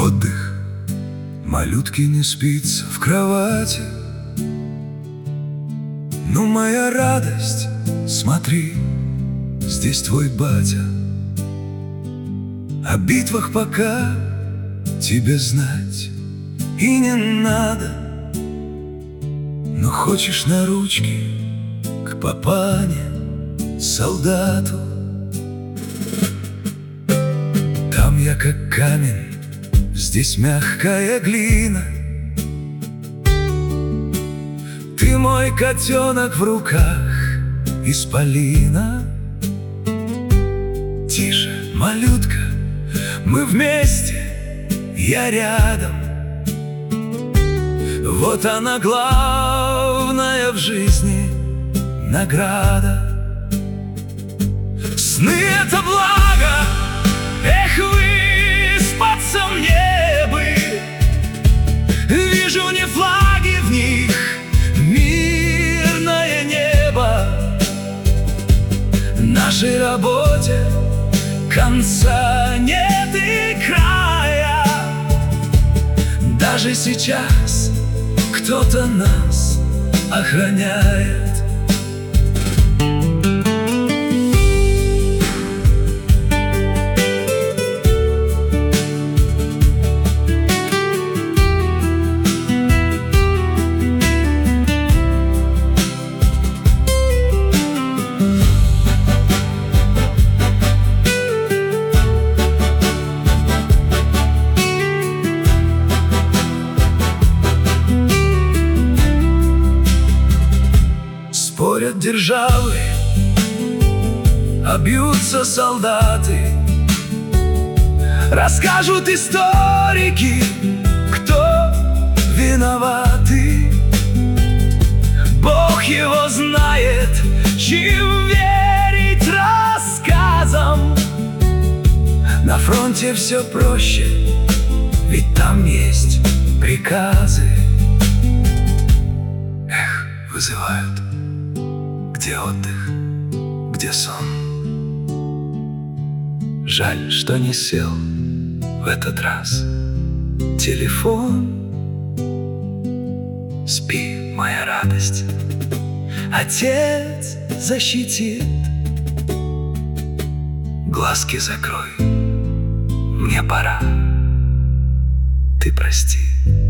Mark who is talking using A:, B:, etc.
A: Отдых малютки не спится в кровати. Ну, моя радость, смотри, здесь твой батя. О битвах пока тебе знать и не надо, но хочешь на ручки к папане, солдату. Там я как камень, здесь мягкая глина. Ты мой котенок в руках исполина. Тише, малютка, мы вместе, я рядом. Вот она, главная в жизни награда. Сны — это благо, эх, выспаться мне бы. Вижу не флаги в них, мирное небо. Нашей работе конца нет и края. Даже сейчас кто-то нас охраняет. Спорят державы, а бьются солдаты. Расскажут историки, кто виноваты. Бог его знает, чем верить рассказам. На фронте все проще, ведь там есть приказы. Эх, вызывают. Где отдых, где сон? Жаль, что не сел в этот раз телефон. Спи, моя радость, отец защитит. Глазки закрой, мне пора, ты прости.